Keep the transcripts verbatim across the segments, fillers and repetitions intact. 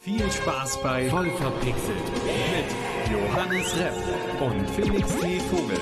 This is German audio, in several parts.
Viel Spaß bei Voll verpixelt mit Johannes Repp und Felix T. Vogel.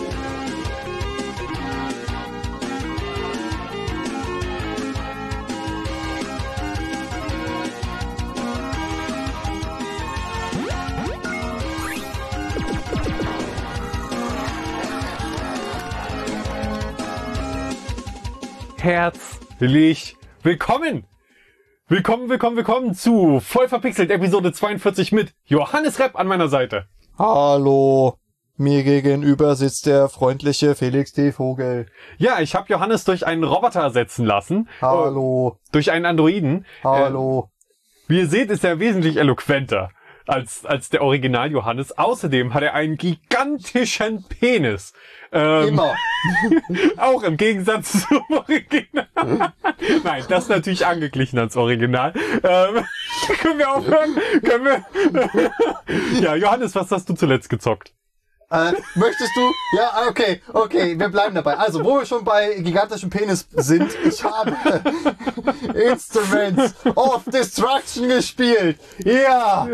Herzlich willkommen! Willkommen, willkommen, willkommen zu Voll verpixelt Episode zweiundvierzig mit Johannes Repp an meiner Seite. Hallo, mir gegenüber sitzt der freundliche Felix T. Vogel. Ja, ich habe Johannes durch einen Roboter ersetzen lassen. Hallo. Äh, durch einen Androiden. Hallo. Äh, wie ihr seht, ist er wesentlich eloquenter als als der Original Johannes. Außerdem hat er einen gigantischen Penis. Ähm, Immer. Auch im Gegensatz zum Original. Nein, das ist natürlich angeglichen als Original. Ähm, können wir aufhören? Können wir? Ja, Johannes, was hast du zuletzt gezockt? Äh, möchtest du? Ja, okay, okay, wir bleiben dabei. Also, wo wir schon bei gigantischem Penis sind, ich habe Instruments of Destruction gespielt. Ja!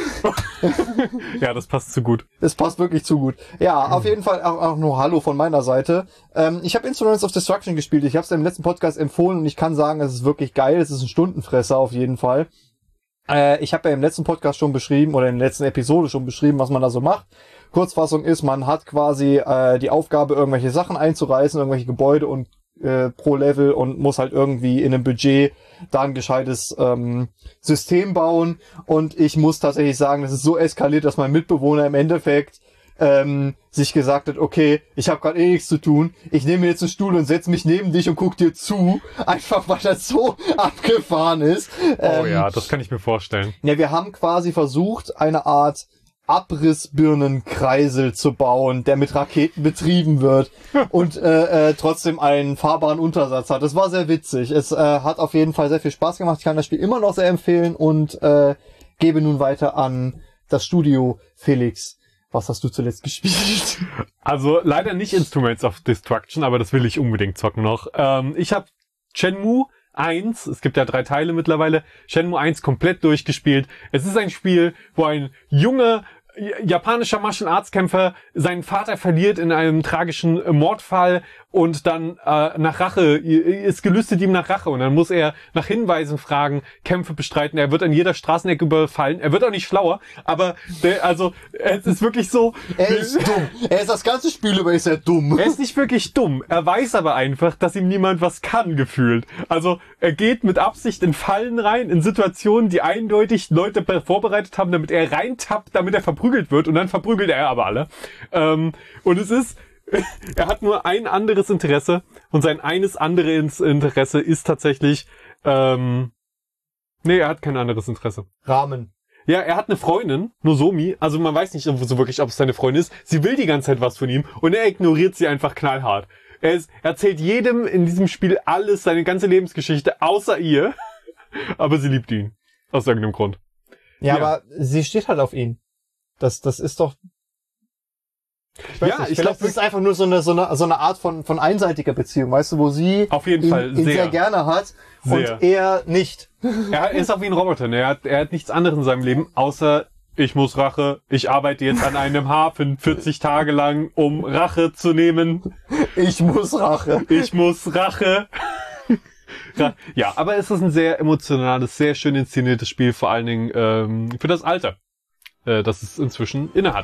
Ja, das passt zu gut. Das passt wirklich zu gut. Ja, auf jeden Fall auch, auch nur Hallo von meiner Seite. Ähm, ich habe Instruments of Destruction gespielt. Ich habe es im letzten Podcast empfohlen und ich kann sagen, es ist wirklich geil. Es ist ein Stundenfresser auf jeden Fall. Äh, ich habe ja im letzten Podcast schon beschrieben oder in der letzten Episode schon beschrieben, was man da so macht. Kurzfassung ist, man hat quasi äh, die Aufgabe, irgendwelche Sachen einzureißen, irgendwelche Gebäude und äh, pro Level und muss halt irgendwie in einem Budget da ein gescheites ähm, System bauen. Und ich muss tatsächlich sagen, das ist so eskaliert, dass mein Mitbewohner im Endeffekt ähm, sich gesagt hat, okay, ich habe gerade eh nichts zu tun, ich nehme jetzt einen Stuhl und setze mich neben dich und guck dir zu, einfach weil das so abgefahren ist. Oh ähm, ja, das kann ich mir vorstellen. Ja, wir haben quasi versucht, eine Art Abrissbirnenkreisel zu bauen, der mit Raketen betrieben wird und äh, äh, trotzdem einen fahrbaren Untersatz hat. Das war sehr witzig. Es äh, hat auf jeden Fall sehr viel Spaß gemacht. Ich kann das Spiel immer noch sehr empfehlen und äh, gebe nun weiter an das Studio. Felix, was hast du zuletzt gespielt? Also leider nicht Instruments of Destruction, aber das will ich unbedingt zocken noch. Ähm, ich habe Shenmue eins, es gibt ja drei Teile mittlerweile, Shenmue eins komplett durchgespielt. Es ist ein Spiel, wo ein junger japanischer Martial Arts Kämpfer seinen Vater verliert in einem tragischen Mordfall und dann äh, nach Rache, ist gelüstet ihm nach Rache und dann muss er nach Hinweisen fragen, Kämpfe bestreiten. Er wird an jeder Straßenecke überfallen. Er wird auch nicht schlauer, aber der, also es ist wirklich so. Er ist dumm. Er ist das ganze Spiel über ist er dumm. Er ist nicht wirklich dumm. Er weiß aber einfach, dass ihm niemand was kann, gefühlt. Also er geht mit Absicht in Fallen rein, in Situationen, die eindeutig Leute vorbereitet haben, damit er reintappt, damit er verprügelt wird und dann verprügelt er aber alle. Ähm, und es ist er hat nur ein anderes Interesse und sein eines andere Interesse ist tatsächlich, ähm, nee, er hat kein anderes Interesse. Rahmen. Ja, er hat eine Freundin, Nozomi, also man weiß nicht so wirklich, ob es seine Freundin ist. Sie will die ganze Zeit was von ihm und er ignoriert sie einfach knallhart. Er, ist, er erzählt jedem in diesem Spiel alles, seine ganze Lebensgeschichte, außer ihr, aber sie liebt ihn. Aus irgendeinem Grund. Ja, Ja. aber sie steht halt auf ihn. Das, das ist doch... Ich weiß Ja, nicht, ich vielleicht glaub, ist es einfach nur so eine, so eine, so eine Art von, von einseitiger Beziehung, weißt du, wo sie Auf jeden ihn, Fall ihn sehr. sehr gerne hat Sehr. und er nicht. Er ist auch wie ein Roboter, ne? Er hat, er hat nichts anderes in seinem Leben, außer ich muss Rache. Ich arbeite jetzt an einem Hafen vierzig Tage lang, um Rache zu nehmen. Ich muss Rache. Ich muss Rache. Ja, aber es ist ein sehr emotionales, sehr schön inszeniertes Spiel, vor allen Dingen ähm, für das Alter, äh, das es inzwischen innehat.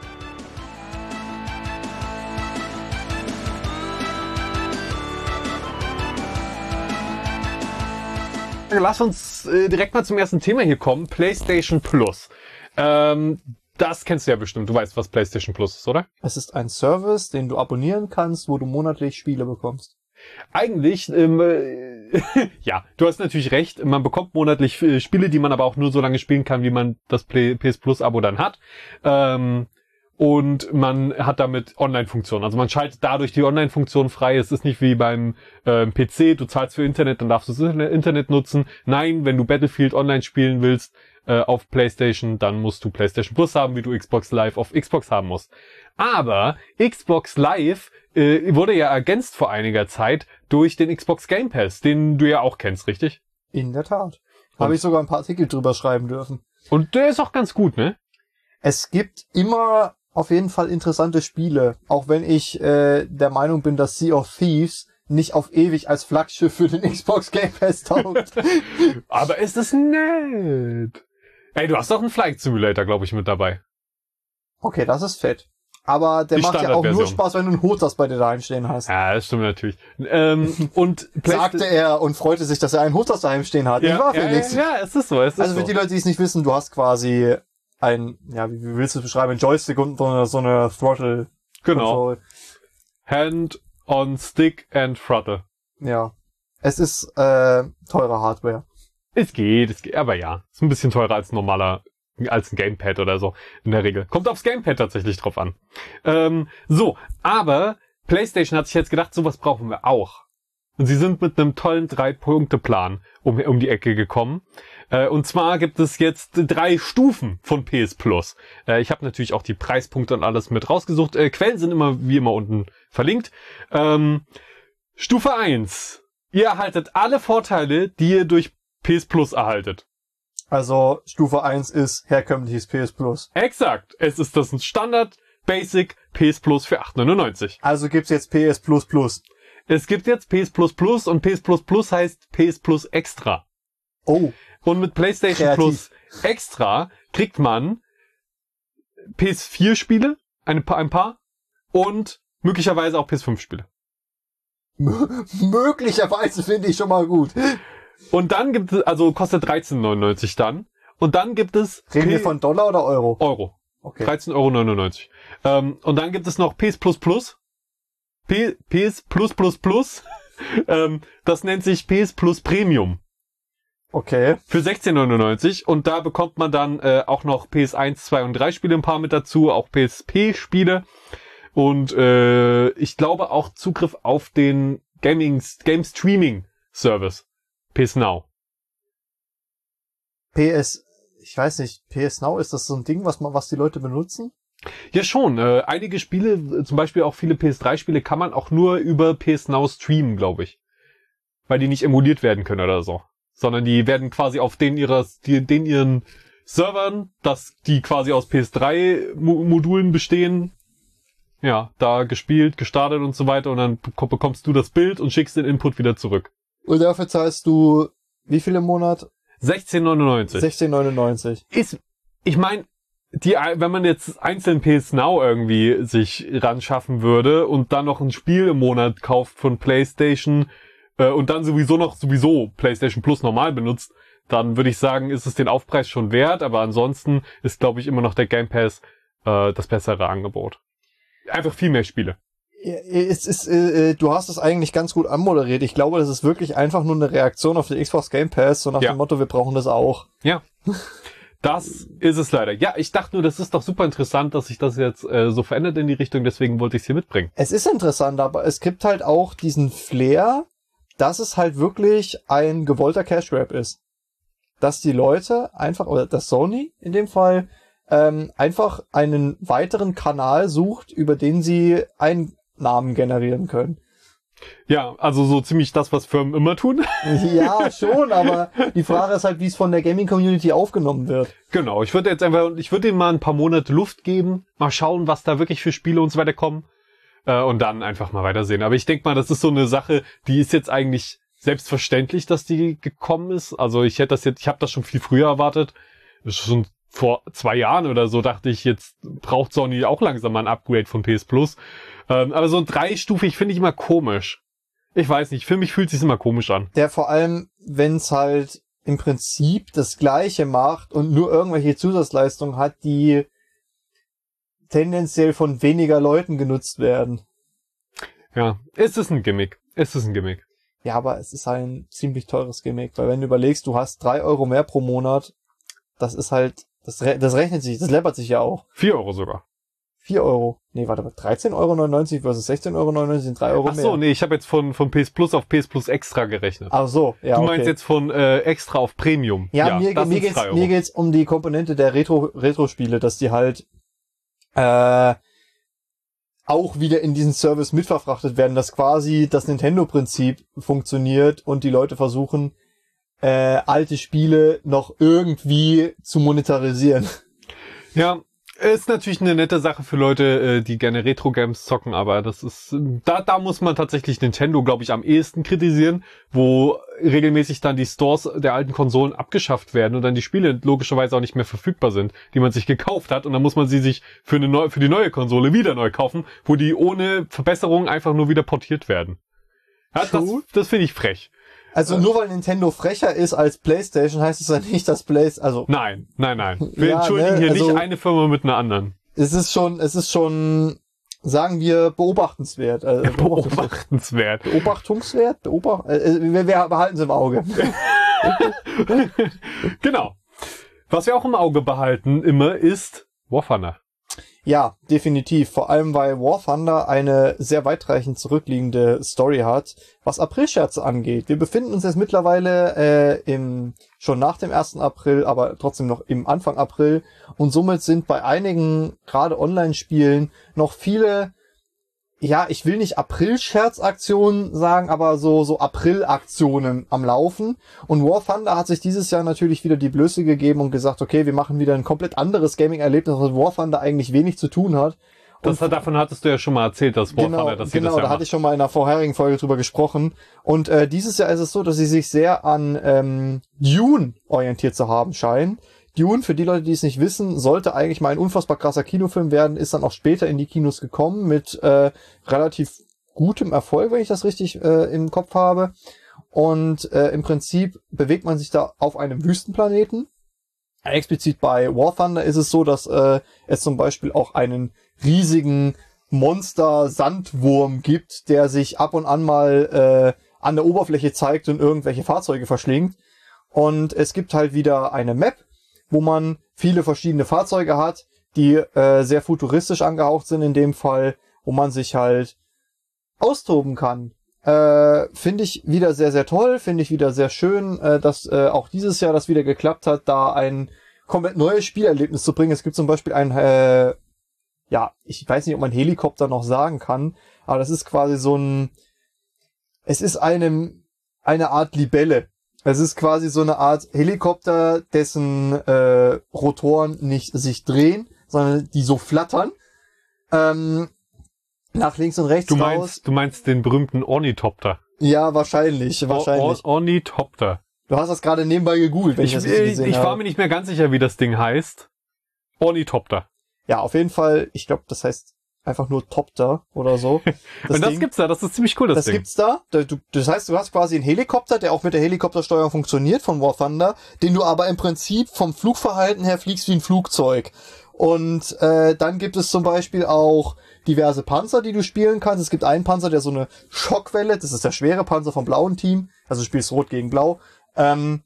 Lass uns äh, direkt mal zum ersten Thema hier kommen. PlayStation Plus. Ähm, das kennst du ja bestimmt. Du weißt, was PlayStation Plus ist, oder? Es ist ein Service, den du abonnieren kannst, wo du monatlich Spiele bekommst. Eigentlich, ähm, äh, ja, du hast natürlich recht. Man bekommt monatlich äh, Spiele, die man aber auch nur so lange spielen kann, wie man das Play- P S Plus Abo dann hat. Ähm, und man hat damit Online-Funktionen. Also man schaltet dadurch die Online-Funktion frei. Es ist nicht wie beim äh, P C, du zahlst für Internet, dann darfst du das Internet nutzen. Nein, wenn du Battlefield online spielen willst äh, auf PlayStation, dann musst du PlayStation Plus haben, wie du Xbox Live auf Xbox haben musst. Aber Xbox Live äh, wurde ja ergänzt vor einiger Zeit durch den Xbox Game Pass, den du ja auch kennst, richtig? In der Tat. Habe ich sogar ein paar Artikel drüber schreiben dürfen. Und der ist auch ganz gut, ne? Es gibt immer auf jeden Fall interessante Spiele, auch wenn ich äh, der Meinung bin, dass Sea of Thieves nicht auf ewig als Flaggschiff für den Xbox Game Pass taugt. Aber es ist nett. Ey, du hast doch einen Flight Simulator, glaube ich, mit dabei. Okay, das ist fett. Aber der Die macht ja auch nur Standardversion. Spaß, wenn du einen Hotas bei dir daheim stehen hast. Ja, das stimmt natürlich. Ähm, und Sagte er und freute sich, dass er einen Hotas daheim stehen hat. ja, Nicht wahr, ja, Felix? ja, ja, es ist so, es ist Also für so. die Leute, die es nicht wissen, du hast quasi ein, ja, wie, wie willst du es beschreiben, ein Joystick und so eine, so eine Throttle. Genau. Control. Hand on Stick and Throttle. Ja. Es ist äh, teure Hardware. Es geht, es geht, aber ja. Ist ein bisschen teurer als ein normaler, als ein Gamepad oder so, in der Regel. Kommt aufs Gamepad tatsächlich drauf an. Ähm, so, aber PlayStation hat sich jetzt gedacht, sowas brauchen wir auch. Und sie sind mit einem tollen Drei-Punkte-Plan um, um die Ecke gekommen. Äh, und zwar gibt es jetzt drei Stufen von P S Plus. Äh, ich habe natürlich auch die Preispunkte und alles mit rausgesucht. Äh, Quellen sind immer wie immer unten verlinkt. Ähm, Stufe eins. Ihr erhaltet alle Vorteile, die ihr durch P S Plus erhaltet. Also Stufe eins ist herkömmliches P S Plus. Exakt. Es ist das Standard Basic P S Plus für acht neunundneunzig. Also gibt's jetzt P S Plus Plus. Es gibt jetzt P S Plus Plus und P S Plus Plus heißt P S Plus Extra. Oh. Und mit PlayStation Kreativ. Plus Extra kriegt man P S vier Spiele, ein paar, ein paar und möglicherweise auch P S fünf Spiele. M- möglicherweise finde ich schon mal gut. Und dann gibt es, also kostet dreizehn neunundneunzig dann. Und dann gibt es Reden wir P- von Dollar oder Euro? Euro. Okay. dreizehn neunundneunzig Euro. Ähm, und dann gibt es noch P S Plus Plus. P- PS Plus Plus Plus. ähm, das nennt sich P S Plus Premium. Okay. Für sechzehn neunundneunzig. Und da bekommt man dann äh, auch noch P S eins, zwei und drei Spiele ein paar mit dazu. Auch P S P-Spiele. Und äh, ich glaube auch Zugriff auf den Gaming, Game Streaming Service. P S Now. P S, ich weiß nicht, P S Now, ist das so ein Ding, was man, was die Leute benutzen? Ja schon, äh, einige Spiele, zum Beispiel auch viele P S drei Spiele, kann man auch nur über P S Now streamen, glaube ich. Weil die nicht emuliert werden können oder so. Sondern die werden quasi auf den ihrer, die, den ihren Servern, dass die quasi aus P S drei Mo- Modulen bestehen, ja, da gespielt, gestartet und so weiter und dann bek- bekommst du das Bild und schickst den Input wieder zurück. Und dafür zahlst du, wie viel im Monat? sechzehn neunundneunzig. sechzehn neunundneunzig. Ist, ich meine, die, wenn man jetzt einzeln P S Now irgendwie sich ran schaffen würde und dann noch ein Spiel im Monat kauft von PlayStation äh, und dann sowieso noch sowieso PlayStation Plus normal benutzt, dann würde ich sagen, ist es den Aufpreis schon wert, aber ansonsten ist, glaube ich, immer noch der Game Pass äh, das bessere Angebot. Einfach viel mehr Spiele. Es ist, äh, du hast es eigentlich ganz gut anmoderiert. Ich glaube, das ist wirklich einfach nur eine Reaktion auf den Xbox Game Pass, so nach Ja. dem Motto, wir brauchen das auch. Ja. Das ist es leider. Ja, ich dachte nur, das ist doch super interessant, dass sich das jetzt äh, so verändert in die Richtung, deswegen wollte ich es hier mitbringen. Es ist interessant, aber es gibt halt auch diesen Flair, dass es halt wirklich ein gewollter Cash Grab ist. Dass die Leute einfach, oder dass Sony in dem Fall, ähm, einfach einen weiteren Kanal sucht, über den sie Einnahmen generieren können. Ja, also so ziemlich das, was Firmen immer tun. Ja, schon, aber die Frage ist halt, wie es von der Gaming-Community aufgenommen wird. Genau, ich würde jetzt einfach, ich würde ihm mal ein paar Monate Luft geben, mal schauen, was da wirklich für Spiele und so weiter kommen äh, und dann einfach mal weitersehen. Aber ich denke mal, das ist so eine Sache, die ist jetzt eigentlich selbstverständlich, dass die gekommen ist. Also ich hätte das jetzt, ich habe das schon viel früher erwartet. Schon vor zwei Jahren oder so dachte ich, jetzt braucht Sony auch langsam mal ein Upgrade von P S Plus. Ähm, aber so ein dreistufig finde ich immer komisch. Ich weiß nicht, für mich fühlt es sich immer komisch an. Der vor allem, wenn es halt im Prinzip das Gleiche macht und nur irgendwelche Zusatzleistungen hat, die tendenziell von weniger Leuten genutzt werden. Ja, es ist ein Gimmick. Es ist ein Gimmick. Ja, aber es ist ein ziemlich teures Gimmick, weil wenn du überlegst, du hast drei Euro mehr pro Monat, das ist halt, das, re- das rechnet sich, das läppert sich ja auch. Vier Euro sogar. vier Euro. Nee, warte mal, dreizehn Euro neunundneunzig versus sechzehn Euro neunundneunzig sind drei Euro Ach mehr. so, nee, ich habe jetzt von von P S Plus auf P S Plus Extra gerechnet. Ach so, ja, du okay. meinst jetzt von äh, Extra auf Premium. Ja, mir, das mir, sind geht's, drei Euro. mir geht's um die Komponente der Retro, Retro-Spiele, dass die halt äh, auch wieder in diesen Service mitverfrachtet werden, dass quasi das Nintendo-Prinzip funktioniert und die Leute versuchen, äh, alte Spiele noch irgendwie zu monetarisieren. Ja, ist natürlich eine nette Sache für Leute, die gerne Retro-Games zocken, aber das ist, da, da muss man tatsächlich Nintendo, glaube ich, am ehesten kritisieren, wo regelmäßig dann die Stores der alten Konsolen abgeschafft werden und dann die Spiele logischerweise auch nicht mehr verfügbar sind, die man sich gekauft hat, und dann muss man sie sich für eine neue, für die neue Konsole wieder neu kaufen, wo die ohne Verbesserung einfach nur wieder portiert werden. Ja, das, das finde ich frech. Also nur weil Nintendo frecher ist als PlayStation, heißt es ja nicht, dass PlayStation, also... Nein, nein, nein. Wir ja, entschuldigen ne, hier also, nicht eine Firma mit einer anderen. Es ist schon, es ist schon, sagen wir, beobachtenswert. Äh, beobachtenswert. Beobachtungswert? Beobacht, äh, wir, wir behalten es im Auge. Genau. Was wir auch im Auge behalten immer ist War Thunder. Ja, definitiv. Vor allem, weil War Thunder eine sehr weitreichend zurückliegende Story hat, was Aprilscherze angeht. Wir befinden uns jetzt mittlerweile äh, im schon nach dem ersten April, aber trotzdem noch im Anfang April. Und somit sind bei einigen, gerade Online-Spielen, noch viele, ja, ich will nicht April-Scherzaktionen sagen, aber so so April-Aktionen am Laufen. Und War Thunder hat sich dieses Jahr natürlich wieder die Blöße gegeben und gesagt, okay, wir machen wieder ein komplett anderes Gaming-Erlebnis, was mit War Thunder eigentlich wenig zu tun hat. Das, und davon hattest du ja schon mal erzählt, dass War genau, Thunder das Genau, das Jahr da hatte ich schon mal in einer vorherigen Folge drüber gesprochen. Und äh, dieses Jahr ist es so, dass sie sich sehr an ähm, Dune orientiert zu haben scheinen. Dune, für die Leute, die es nicht wissen, sollte eigentlich mal ein unfassbar krasser Kinofilm werden, ist dann auch später in die Kinos gekommen mit äh, relativ gutem Erfolg, wenn ich das richtig äh, im Kopf habe. Und äh, im Prinzip bewegt man sich da auf einem Wüstenplaneten. Explizit bei War Thunder ist es so, dass äh, es zum Beispiel auch einen riesigen Monster-Sandwurm gibt, der sich ab und an mal äh, an der Oberfläche zeigt und irgendwelche Fahrzeuge verschlingt. Und es gibt halt wieder eine Map, wo man viele verschiedene Fahrzeuge hat, die äh, sehr futuristisch angehaucht sind in dem Fall, wo man sich halt austoben kann. Äh, finde ich wieder sehr, sehr toll, finde ich wieder sehr schön, äh, dass äh, auch dieses Jahr das wieder geklappt hat, da ein komplett neues Spielerlebnis zu bringen. Es gibt zum Beispiel ein, äh, ja, ich weiß nicht, ob man Helikopter noch sagen kann, aber das ist quasi so ein, es ist eine, eine Art Libelle. Es ist quasi so eine Art Helikopter, dessen äh, Rotoren nicht sich drehen, sondern die so flattern. Ähm, nach links und rechts du meinst, raus. Du meinst den berühmten Ornithopter? Ja, wahrscheinlich, wahrscheinlich. Or- Ornithopter. Du hast das gerade nebenbei gegoogelt, wenn ich, ich das richtig gesehen Ich habe. war mir nicht mehr ganz sicher, wie das Ding heißt. Ornithopter. Ja, auf jeden Fall, ich glaube, das heißt einfach nur Topter oder so. Das und das Ding, gibt's da, das ist ziemlich cool, das, das Ding. Das gibt's da. Du, das heißt, du hast quasi einen Helikopter, der auch mit der Helikoptersteuerung funktioniert von War Thunder, den du aber im Prinzip vom Flugverhalten her fliegst wie ein Flugzeug. Und äh, dann gibt es zum Beispiel auch diverse Panzer, die du spielen kannst. Es gibt einen Panzer, der so eine Schockwelle, das ist der schwere Panzer vom blauen Team, also du spielst Rot gegen Blau, ähm,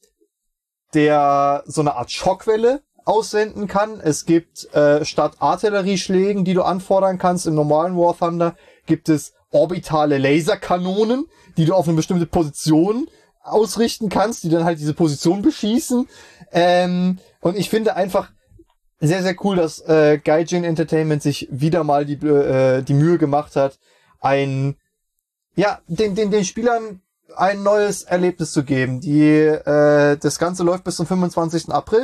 der so eine Art Schockwelle aussenden kann. Es gibt äh, statt Artillerieschlägen, die du anfordern kannst im normalen War Thunder, gibt es orbitale Laserkanonen, die du auf eine bestimmte Position ausrichten kannst, die dann halt diese Position beschießen. Ähm, und ich finde einfach sehr, sehr cool, dass äh, Gaijin Entertainment sich wieder mal die äh, die Mühe gemacht hat, ein ja den den den Spielern ein neues Erlebnis zu geben. Die äh, das Ganze läuft bis zum fünfundzwanzigsten April.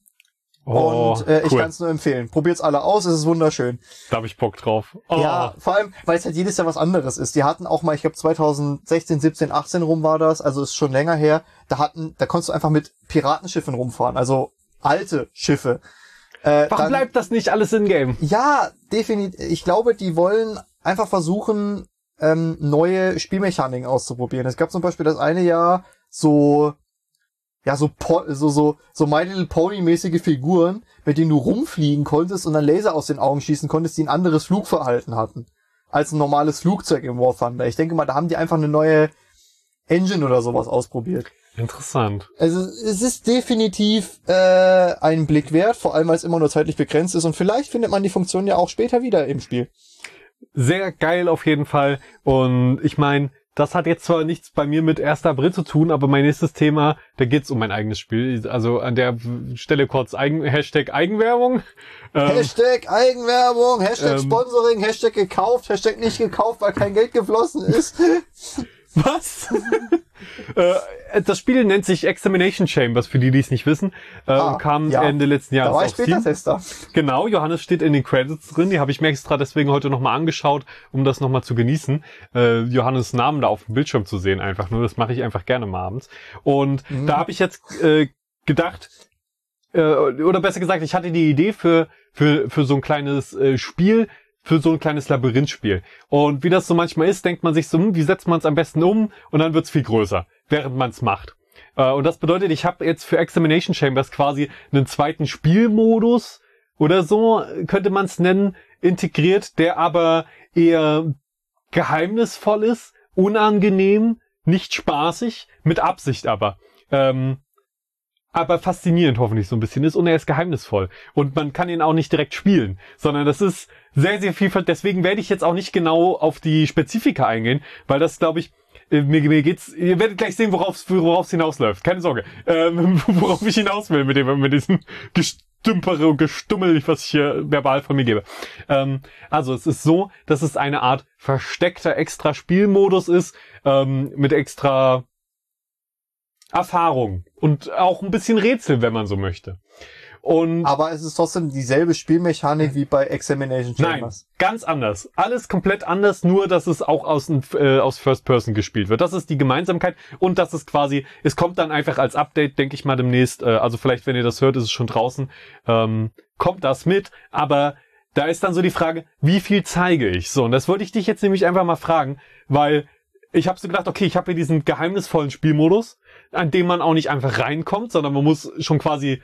Oh, und äh, ich cool. kann es nur empfehlen. Probiert's alle aus, es ist wunderschön. Da hab ich Bock drauf. Oh. Ja, vor allem, weil es halt jedes Jahr was anderes ist. Die hatten auch mal, ich glaube zweitausendsechzehn, siebzehn, achtzehn rum war das, also ist schon länger her. Da hatten, da konntest du einfach mit Piratenschiffen rumfahren, also alte Schiffe. Äh, Warum dann, bleibt das nicht alles in-game? Ja, definitiv. Ich glaube, die wollen einfach versuchen, ähm, neue Spielmechaniken auszuprobieren. Es gab zum Beispiel das eine Jahr so ja, so, po- so, so, so My Little Pony-mäßige Figuren, mit denen du rumfliegen konntest und dann Laser aus den Augen schießen konntest, die ein anderes Flugverhalten hatten, als ein normales Flugzeug im War Thunder. Ich denke mal, da haben die einfach eine neue Engine oder sowas ausprobiert. Interessant. Also, es ist definitiv, äh, einen Blick wert, vor allem, weil es immer nur zeitlich begrenzt ist und vielleicht findet man die Funktion ja auch später wieder im Spiel. Sehr geil auf jeden Fall. Und ich meine, das hat jetzt zwar nichts bei mir mit ersten April zu tun, aber mein nächstes Thema, da geht's um mein eigenes Spiel. Also an der Stelle kurz Eigen, Hashtag Eigenwerbung. Ähm, Hashtag Eigenwerbung, Hashtag ähm, Sponsoring, Hashtag gekauft, Hashtag nicht gekauft, weil kein Geld geflossen ist. Was? äh, das Spiel nennt sich Examination Chambers, für die, die es nicht wissen. Äh, Ah, und kam ja. Ende letzten Jahres Da war ich auf Steam. Beta-Tester. Genau, Johannes steht in den Credits drin. Die habe ich mir extra deswegen heute nochmal angeschaut, um das nochmal zu genießen. Äh, Johannes Namen da auf dem Bildschirm zu sehen einfach nur. Das mache ich einfach gerne mal abends. Und Mhm. da habe ich jetzt äh, gedacht, äh, oder besser gesagt, ich hatte die Idee für für für so ein kleines äh, Spiel, für so ein kleines Labyrinthspiel. Und wie das so manchmal ist, denkt man sich so, hm, wie setzt man es am besten um? Und dann wird's viel größer, während man es macht. Äh, und das bedeutet, ich habe jetzt für Examination Chambers quasi einen zweiten Spielmodus oder so, könnte man es nennen, integriert, der aber eher geheimnisvoll ist, unangenehm, nicht spaßig, mit Absicht aber. Ähm, aber faszinierend hoffentlich so ein bisschen ist und er ist geheimnisvoll. Und man kann ihn auch nicht direkt spielen, sondern das ist sehr, sehr vielfältig. Deswegen werde ich jetzt auch nicht genau auf die Spezifika eingehen, weil das, glaube ich, äh, mir, mir geht's, ihr werdet gleich sehen, worauf es hinausläuft. Keine Sorge, ähm, worauf ich hinaus will mit dem, mit diesem Gestümpere und Gestummel, was ich hier verbal von mir gebe. Ähm, also es ist so, dass es eine Art versteckter extra Spielmodus ist, ähm, mit extra Erfahrung und auch ein bisschen Rätsel, wenn man so möchte. Und Aber es ist trotzdem dieselbe Spielmechanik wie bei Examination Chambers. nein, ganz anders. Alles komplett anders, nur dass es auch aus, äh, aus First Person gespielt wird. Das ist die Gemeinsamkeit und das ist quasi, es kommt dann einfach als Update, denke ich mal demnächst, äh, also vielleicht, wenn ihr das hört, ist es schon draußen, ähm, kommt das mit, aber da ist dann so die Frage, wie viel zeige ich? So, und das wollte ich dich jetzt nämlich einfach mal fragen, weil ich habe so gedacht, okay, ich habe hier diesen geheimnisvollen Spielmodus, an dem man auch nicht einfach reinkommt, sondern man muss schon quasi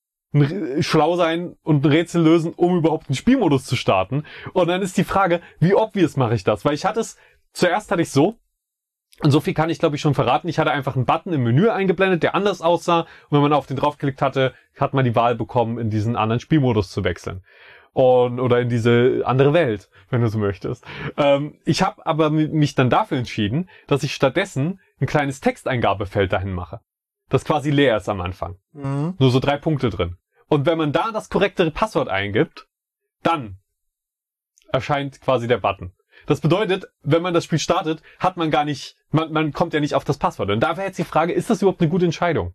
schlau sein und ein Rätsel lösen, um überhaupt einen Spielmodus zu starten. Und dann ist die Frage, wie obvious mache ich das? Weil ich hatte es, zuerst hatte ich so, und so viel kann ich glaube ich schon verraten, ich hatte einfach einen Button im Menü eingeblendet, der anders aussah. Und wenn man auf den draufgeklickt hatte, hat man die Wahl bekommen, in diesen anderen Spielmodus zu wechseln. Und, oder in diese andere Welt, wenn du so möchtest. Ähm, ich habe aber mich dann dafür entschieden, dass ich stattdessen ein kleines Texteingabefeld dahin mache. Das quasi leer ist am Anfang. Mhm. Nur so drei Punkte drin. Und wenn man da das korrekte Passwort eingibt, dann erscheint quasi der Button. Das bedeutet, wenn man das Spiel startet, hat man gar nicht, man, man kommt ja nicht auf das Passwort. Und da wäre jetzt die Frage, ist das überhaupt eine gute Entscheidung?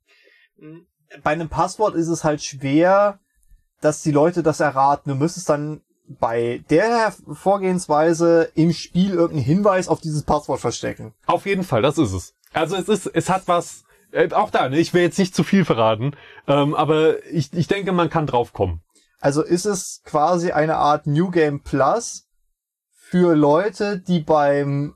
Bei einem Passwort ist es halt schwer, dass die Leute das erraten. Du müsstest dann bei der Vorgehensweise im Spiel irgendeinen Hinweis auf dieses Passwort verstecken. Auf jeden Fall, das ist es. Also es ist, es hat was, äh, auch da, ne, ich will jetzt nicht zu viel verraten, ähm, aber ich, ich denke, man kann drauf kommen. Also ist es quasi eine Art New Game Plus für Leute, die beim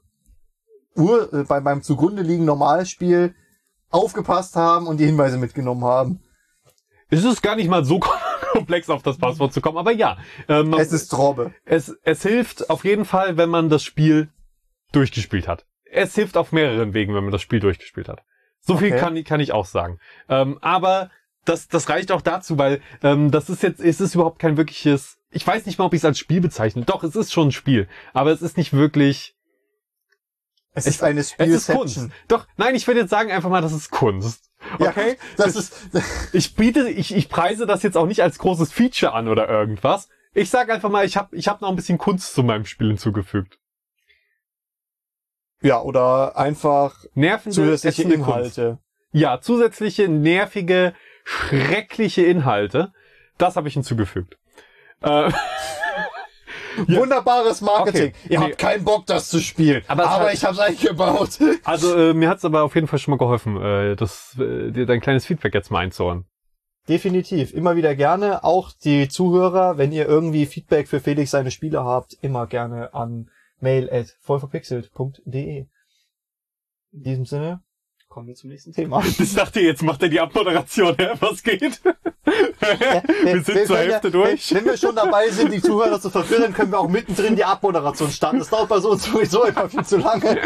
Ur, äh, bei, beim zugrunde liegenden Normalspiel aufgepasst haben und die Hinweise mitgenommen haben. Es ist gar nicht mal so komplex, auf das Passwort zu kommen, aber ja. Ähm, Es ist Trobbe. Es, es hilft auf jeden Fall, wenn man das Spiel durchgespielt hat. Es hilft auf mehreren Wegen, wenn man das Spiel durchgespielt hat. So viel Okay. kann, kann ich auch sagen. Ähm, aber das, das reicht auch dazu, weil ähm, das ist jetzt, es ist überhaupt kein wirkliches, ich weiß nicht mal, ob ich es als Spiel bezeichne. Doch, es ist schon ein Spiel, aber es ist nicht wirklich, Es, Es- ist eine es ist Kunst. Spielception. Doch, nein, ich würde jetzt sagen einfach mal, das ist Kunst. Okay? Ja, das ist, Ich biete, ich, ich preise das jetzt auch nicht als großes Feature an oder irgendwas. Ich sag einfach mal, ich habe ich hab noch ein bisschen Kunst zu meinem Spiel hinzugefügt. ja, oder einfach Nervende, zusätzliche ätzende Kunst. Inhalte. Ja, zusätzliche, nervige, schreckliche Inhalte. Das habe ich hinzugefügt. Äh, Ja. Wunderbares Marketing. Okay. Ihr Nee. habt keinen Bock, das zu spielen. Aber Aber, es hat- ich hab's eingebaut. also äh, mir hat's aber auf jeden Fall schon mal geholfen, äh, das, äh, dir dein kleines Feedback jetzt mal einzuholen. Definitiv. Immer wieder gerne. Auch die Zuhörer, wenn ihr irgendwie Feedback für Felix seine Spiele habt, immer gerne an mail at vollverpixelt punkt de. In diesem Sinne, kommen wir zum nächsten Thema. Ich dachte, jetzt macht er die Abmoderation, ja? Was geht? wir sind zur wenn, Hälfte wenn, durch. Wenn, wenn wir schon dabei sind, die Zuhörer zu verwirren, können wir auch mittendrin die Abmoderation starten. Das dauert bei so sowieso immer viel zu lange.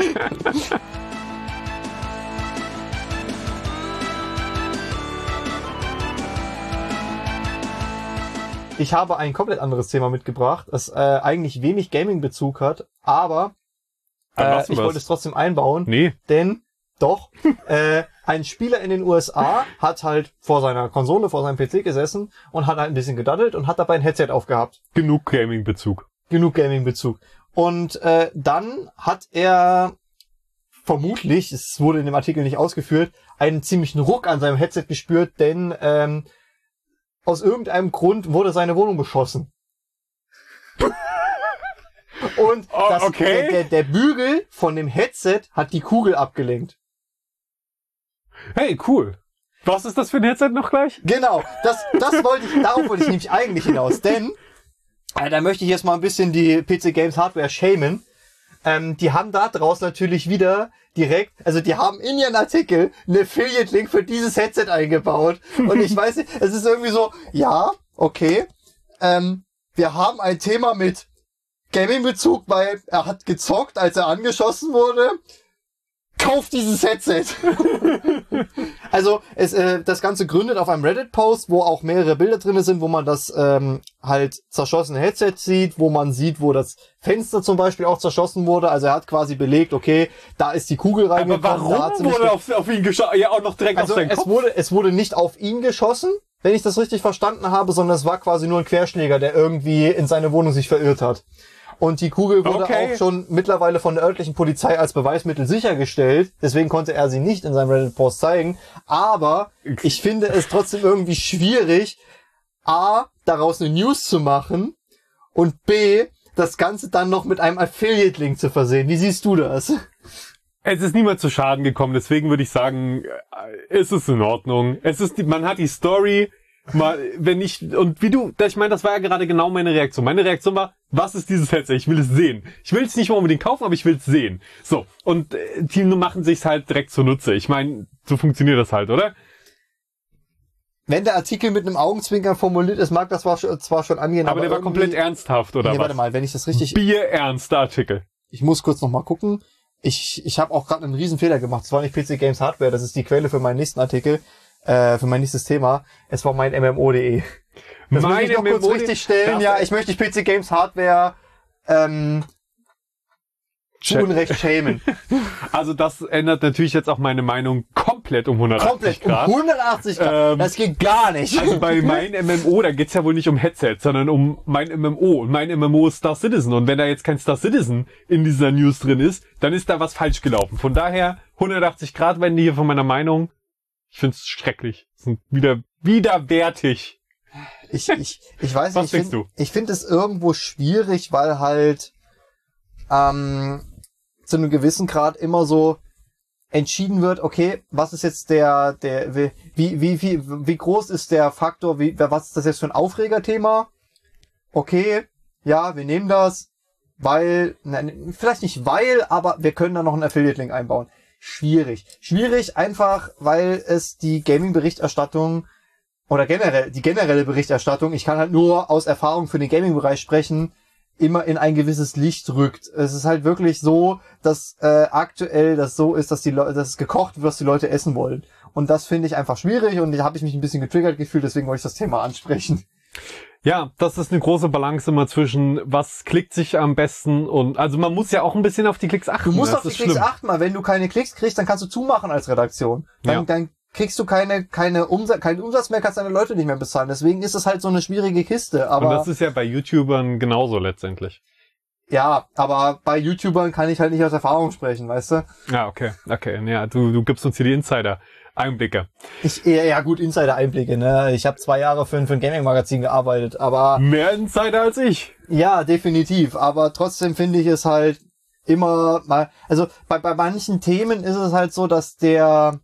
Ich habe ein komplett anderes Thema mitgebracht, das äh, eigentlich wenig Gaming-Bezug hat, aber Dann äh, machst du ich was. wollte es trotzdem einbauen, Nee. denn doch, äh, ein Spieler in den U S A hat halt vor seiner Konsole, vor seinem P C gesessen und hat halt ein bisschen gedaddelt und hat dabei ein Headset aufgehabt. Genug Gaming-Bezug. Genug Gaming-Bezug. Und äh, dann hat er vermutlich, es wurde in dem Artikel nicht ausgeführt, einen ziemlichen Ruck an seinem Headset gespürt, denn ähm, aus irgendeinem Grund wurde seine Wohnung beschossen. Und Oh, das, okay. der, der, der Bügel von dem Headset hat die Kugel abgelenkt. Hey, cool. Was ist das für ein Headset noch gleich? Genau, das, das wollte ich, darauf wollte ich nämlich eigentlich hinaus, denn äh, da möchte ich jetzt mal ein bisschen die P C Games Hardware shamen. Ähm, die haben da draus natürlich wieder direkt, also die haben in ihren Artikel einen Affiliate-Link für dieses Headset eingebaut. Und ich weiß nicht, es ist irgendwie so, ja, okay, ähm, wir haben ein Thema mit Gaming-Bezug, weil er hat gezockt, als er angeschossen wurde. Kauf dieses Headset! Also es, äh, das Ganze gründet auf einem Reddit-Post, wo auch mehrere Bilder drin sind, wo man das ähm, halt zerschossene Headset sieht, wo man sieht, wo das Fenster zum Beispiel auch zerschossen wurde. Also er hat quasi belegt, okay, da ist die Kugel reingekommen. Aber warum wurde auf, auf ihn geschossen? Ja, auch noch direkt also auf seinen es Kopf. wurde, es wurde nicht auf ihn geschossen, wenn ich das richtig verstanden habe, sondern es war quasi nur ein Querschläger, der irgendwie in seine Wohnung sich verirrt hat. Und die Kugel wurde Okay. auch schon mittlerweile von der örtlichen Polizei als Beweismittel sichergestellt. Deswegen konnte er sie nicht in seinem Reddit-Post zeigen. Aber ich finde es trotzdem irgendwie schwierig, A, daraus eine News zu machen und B, das Ganze dann noch mit einem Affiliate-Link zu versehen. Wie siehst du das? Es ist niemand zu Schaden gekommen, deswegen würde ich sagen, äh, ist es in Ordnung. Es ist, die, man hat die Story, mal, wenn ich, und wie du, ich meine, das war ja gerade genau meine Reaktion. Meine Reaktion war, was ist dieses Headset? Ich will es sehen. Ich will es nicht mal unbedingt kaufen, aber ich will es sehen. So, und äh, die machen sich's halt direkt zunutze. Ich meine, so funktioniert das halt, oder? Wenn der Artikel mit einem Augenzwinkern formuliert ist, mag das zwar schon angehen, Aber, aber der war irgendwie- komplett ernsthaft, oder Nee, was? warte mal, wenn ich das richtig... Bierernst, der Artikel. Ich muss kurz noch mal gucken. Ich, ich habe auch gerade einen riesen Fehler gemacht. Es war nicht P C Games Hardware, das ist die Quelle für meinen nächsten Artikel, äh, für mein nächstes Thema. Es war mein M M O punkt de. Das muss ich noch kurz richtig stellen. Ja, ich möchte nicht P C Games Hardware ähm, zu Check. Unrecht schämen. Also das ändert natürlich jetzt auch meine Meinung komplett um hundertachtzig Komplett Grad. um hundertachtzig Grad. Ähm, das geht gar nicht. Also bei mein M M O, da geht's ja wohl nicht um Headset, sondern um mein M M O. Und mein M M O ist Star Citizen. Und wenn da jetzt kein Star Citizen in dieser News drin ist, dann ist da was falsch gelaufen. Von daher, hundertachtzig Grad Wende hier von meiner Meinung. Ich find's schrecklich. Sind wieder, widerwärtig. Ich, ich, ich weiß Was nicht, ich denkst finde du? ich find es irgendwo schwierig, weil halt ähm, zu einem gewissen Grad immer so entschieden wird, okay, was ist jetzt der, der, wie, wie, wie, wie, wie groß ist der Faktor, wie, was ist das jetzt für ein Aufregerthema? Okay, ja, wir nehmen das, weil, nein, vielleicht nicht weil, aber wir können da noch einen Affiliate-Link einbauen. Schwierig. Schwierig einfach, weil es die Gaming-Berichterstattung oder generell, die generelle Berichterstattung, ich kann halt nur aus Erfahrung für den Gaming-Bereich sprechen, immer in ein gewisses Licht rückt. Es ist halt wirklich so, dass äh, aktuell das so ist, dass die Leute, dass es gekocht wird, was die Leute essen wollen. Und das finde ich einfach schwierig und da habe ich mich ein bisschen getriggert gefühlt, deswegen wollte ich das Thema ansprechen. Ja, das ist eine große Balance immer zwischen, was klickt sich am besten und, also man muss ja auch ein bisschen auf die Klicks achten. Du musst das auf die ist Klicks schlimm. achten, weil wenn du keine Klicks kriegst, dann kannst du zumachen als Redaktion. Dann, Ja. dann kriegst du keine, keine Umsatz, keinen Umsatz mehr, kannst deine Leute nicht mehr bezahlen. Deswegen ist es halt so eine schwierige Kiste. Aber Und das ist ja bei YouTubern genauso letztendlich. ja, aber bei YouTubern kann ich halt nicht aus Erfahrung sprechen, weißt du? Ja, okay, okay. Ja, du, du gibst uns hier die Insider-Einblicke. Ich, ja, ja gut, Insider-Einblicke, ne? Ich habe zwei Jahre für, ein- für ein Gaming-Magazin gearbeitet, aber Mehr Insider als ich. ja, definitiv. Aber trotzdem finde ich es halt immer mal, also bei, bei manchen Themen ist es halt so, dass der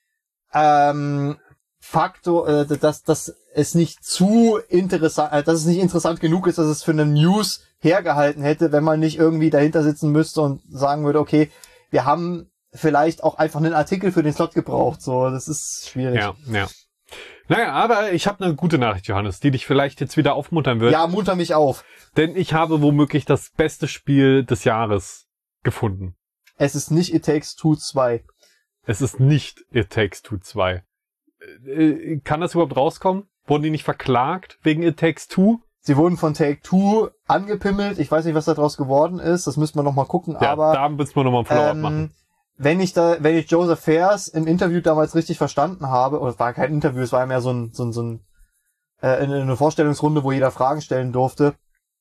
ähm, Faktor, äh, dass, dass es nicht zu interessant, äh, dass es nicht interessant genug ist, dass es für eine News hergehalten hätte, wenn man nicht irgendwie dahinter sitzen müsste und sagen würde, okay, wir haben vielleicht auch einfach einen Artikel für den Slot gebraucht. So, das ist schwierig. Ja, ja. Naja, aber ich habe eine gute Nachricht, Johannes, die dich vielleicht jetzt wieder aufmuntern wird. Ja, munter mich auf. Denn ich habe womöglich das beste Spiel des Jahres gefunden. Es ist nicht It Takes Two zwei. Es ist nicht It Takes Two zwei. Äh, kann das überhaupt rauskommen? Wurden die nicht verklagt wegen It Takes Two? Sie wurden von Take-Two angepimmelt. Ich weiß nicht, was daraus geworden ist. Das müssen wir noch mal gucken. Ja, aber da müssen wir nochmal ein Follow-up machen. ähm, wenn ich da, wenn ich Joseph Fares im Interview damals richtig verstanden habe, oder es war kein Interview, es war mehr so ein, so ein, so ein äh, eine Vorstellungsrunde, wo jeder Fragen stellen durfte,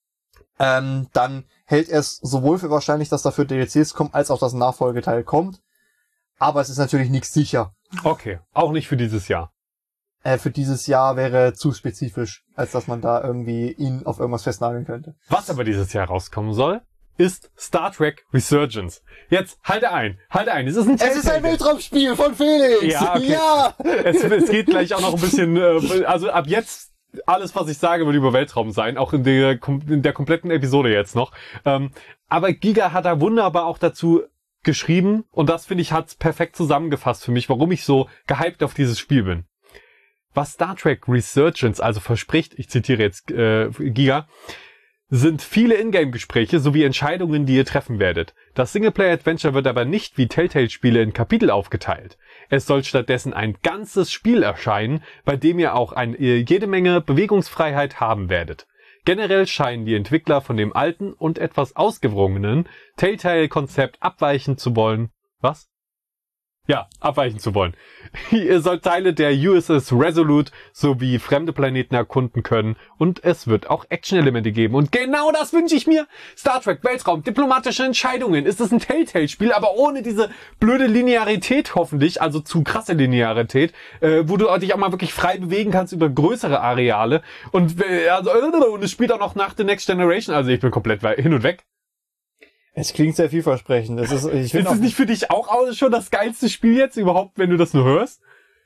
ähm, dann hält er es sowohl für wahrscheinlich, dass dafür D L Cs kommen, als auch dass ein Nachfolgeteil kommt. aber es ist natürlich nichts sicher. Okay, auch nicht für dieses Jahr. Äh, für dieses Jahr wäre zu spezifisch, als dass man da irgendwie ihn auf irgendwas festnageln könnte. Was aber dieses Jahr rauskommen soll, ist Star Trek Resurgence. Jetzt, halte ein, halte ein. Es ist ein, es ist ein Weltraumspiel von Felix! Ja, okay. Ja! Es, es geht gleich auch noch ein bisschen, äh, also ab jetzt, alles, was ich sage, wird über Weltraum sein, auch in der, in der kompletten Episode jetzt noch. Ähm, aber Giga hat da wunderbar auch dazu geschrieben, und das, finde ich, hat's perfekt zusammengefasst für mich, warum ich so gehypt auf dieses Spiel bin. Was Star Trek Resurgence also verspricht, ich zitiere jetzt äh, Giga, sind viele Ingame-Gespräche sowie Entscheidungen, die ihr treffen werdet. Das Singleplayer-Adventure wird aber nicht wie Telltale-Spiele in Kapitel aufgeteilt. Es soll stattdessen ein ganzes Spiel erscheinen, bei dem ihr auch ein, ihr jede Menge Bewegungsfreiheit haben werdet. Generell scheinen die Entwickler von dem alten und etwas ausgewrungenen Telltale-Konzept abweichen zu wollen. Was? Ja, abweichen zu wollen. Ihr sollt Teile der U S S Resolute sowie fremde Planeten erkunden können und es wird auch Action-Elemente geben. Und genau das wünsche ich mir. Star Trek, Weltraum, diplomatische Entscheidungen. Ist es ein Telltale-Spiel, aber ohne diese blöde Linearität hoffentlich, also zu krasse Linearität, äh, wo du dich auch mal wirklich frei bewegen kannst über größere Areale. Und, äh, also, und es spielt auch noch nach The Next Generation, also ich bin komplett hin und weg. Es klingt sehr vielversprechend. Das ist, ich ist es nicht für dich auch schon das geilste Spiel jetzt überhaupt, wenn du das nur hörst?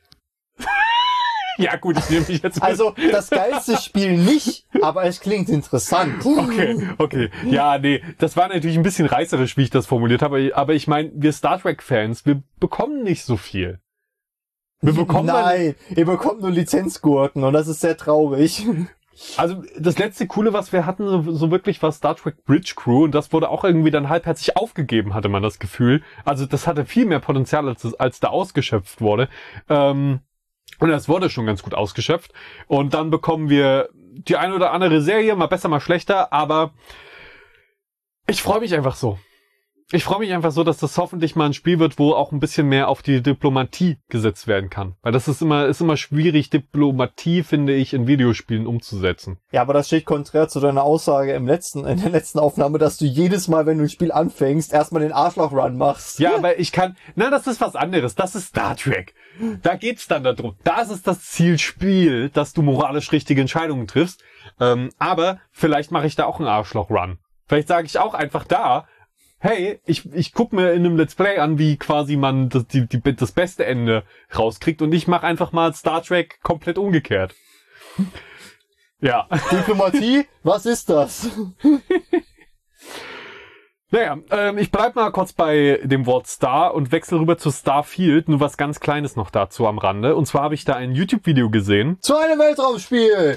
Ja gut, ich nehme mich jetzt mit. Also das geilste Spiel nicht, aber es klingt interessant. Okay, okay. Ja, nee, das war natürlich ein bisschen reißerisch, wie ich das formuliert habe, aber ich meine, wir Star Trek-Fans, wir bekommen nicht so viel. Wir bekommen Nein, ihr bekommt nur Lizenzgurken und das ist sehr traurig. Also das letzte Coole, was wir hatten, so, so wirklich, war Star Trek Bridge Crew, und das wurde auch irgendwie dann halbherzig aufgegeben, hatte man das Gefühl. Also das hatte viel mehr Potenzial, als, als da ausgeschöpft wurde. Ähm, und das wurde schon ganz gut ausgeschöpft. Und dann bekommen wir die eine oder andere Serie, mal besser, mal schlechter, aber ich freue mich einfach so. Ich freue mich einfach so, dass das hoffentlich mal ein Spiel wird, wo auch ein bisschen mehr auf die Diplomatie gesetzt werden kann. Weil das ist immer, ist immer schwierig, Diplomatie, finde ich, in Videospielen umzusetzen. Ja, aber das steht konträr zu deiner Aussage im letzten, in der letzten Aufnahme, dass du jedes Mal, wenn du ein Spiel anfängst, erstmal den Arschloch-Run machst. Ja, aber ich kann, na, das ist was anderes. Das ist Star Trek. Da geht's dann darum. Da ist es das Zielspiel, dass du moralisch richtige Entscheidungen triffst. Ähm, aber vielleicht mache ich da auch einen Arschloch-Run. Vielleicht sage ich auch einfach da, hey, ich, ich guck mir in einem Let's Play an, wie quasi man das, die, die, das beste Ende rauskriegt, und ich mache einfach mal Star Trek komplett umgekehrt. Ja. Diplomatie? Was ist das? Naja, ähm, ich bleib mal kurz bei dem Wort Star und wechsle rüber zu Starfield. Nur was ganz Kleines noch dazu am Rande. Und zwar habe ich da ein YouTube-Video gesehen. Zu einem Weltraumspiel!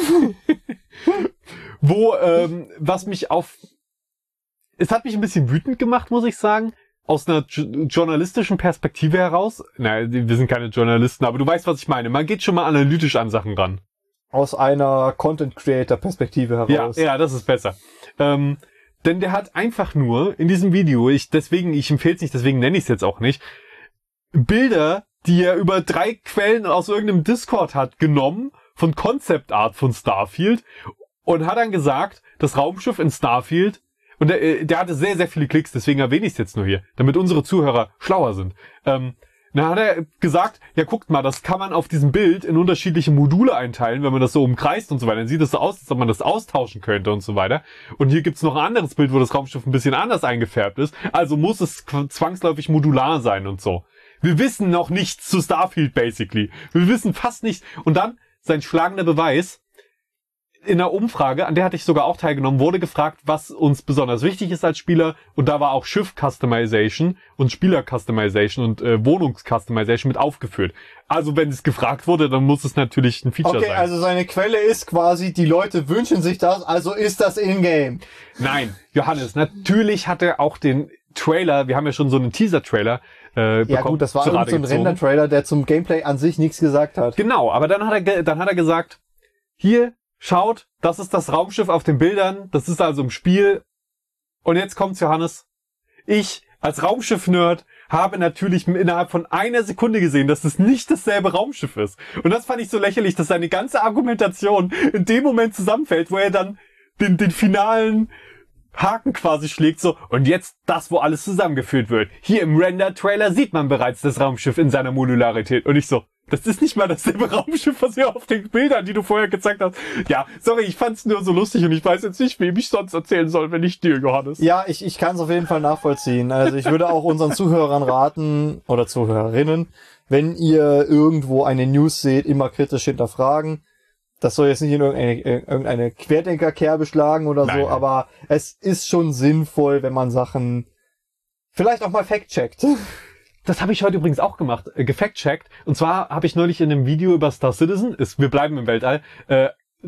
wo, ähm, was mich auf... Es hat mich ein bisschen wütend gemacht, muss ich sagen. Aus einer jo- journalistischen Perspektive heraus. Nein, wir sind keine Journalisten, aber du weißt, was ich meine. Man geht schon mal analytisch an Sachen ran. Aus einer Content-Creator-Perspektive heraus. Ja, ja, das ist besser. Ähm, denn der hat einfach nur in diesem Video, ich deswegen, ich empfehle es nicht, deswegen nenne ich es jetzt auch nicht, Bilder, die er über drei Quellen aus irgendeinem Discord hat, genommen, von Concept Art von Starfield, und hat dann gesagt, das Raumschiff in Starfield, und der, der hatte sehr, sehr viele Klicks, deswegen erwähne ich es jetzt nur hier, damit unsere Zuhörer schlauer sind. Ähm, dann hat er gesagt, ja guckt mal, das kann man auf diesem Bild in unterschiedliche Module einteilen, wenn man das so umkreist und so weiter. Dann sieht es so aus, als ob man das austauschen könnte und so weiter. Und hier gibt's noch ein anderes Bild, wo das Raumschiff ein bisschen anders eingefärbt ist. Also muss es zwangsläufig modular sein und so. Wir wissen noch nichts zu Starfield, basically. Wir wissen fast nichts. Und dann, sein schlagender Beweis, in einer Umfrage, an der hatte ich sogar auch teilgenommen, wurde gefragt, was uns besonders wichtig ist als Spieler, und da war auch Schiff-Customization und Spieler-Customization und äh, Wohnungs-Customization mit aufgeführt. Also wenn es gefragt wurde, dann muss es natürlich ein Feature okay, sein. Okay, also seine Quelle ist quasi, die Leute wünschen sich das, also ist das in-game. Nein, Johannes, natürlich hat er auch den Trailer, wir haben ja schon so einen Teaser-Trailer äh, bekommen. Ja gut, das war so ein Render-Trailer, der zum Gameplay an sich nichts gesagt hat. Genau, aber dann hat er, dann hat er gesagt, hier, schaut, das ist das Raumschiff auf den Bildern, das ist also im Spiel. Und jetzt kommt's, Johannes. Ich, als Raumschiff-Nerd, habe natürlich innerhalb von einer Sekunde gesehen, dass es nicht dasselbe Raumschiff ist. Und das fand ich so lächerlich, dass seine ganze Argumentation in dem Moment zusammenfällt, wo er dann den, den finalen Haken quasi schlägt so, und jetzt das, wo alles zusammengeführt wird. Hier im Render-Trailer sieht man bereits das Raumschiff in seiner Modularität. Und ich so, das ist nicht mal dasselbe Raumschiff, was wir auf den Bildern, die du vorher gezeigt hast. Ja, sorry, ich fand's nur so lustig und ich weiß jetzt nicht, wem ich sonst erzählen soll, wenn nicht dir, Johannes. Ja, ich, ich kann es auf jeden Fall nachvollziehen. Also ich würde auch unseren Zuhörern raten, oder Zuhörerinnen, wenn ihr irgendwo eine News seht, immer kritisch hinterfragen. Das soll jetzt nicht in irgendeine, irgendeine Querdenkerkerbe schlagen oder Nein. so, aber es ist schon sinnvoll, wenn man Sachen vielleicht auch mal fact-checkt. Das habe ich heute übrigens auch gemacht, äh, gefact-checkt. Und zwar habe ich neulich in einem Video über Star Citizen, ist, wir bleiben im Weltall, äh,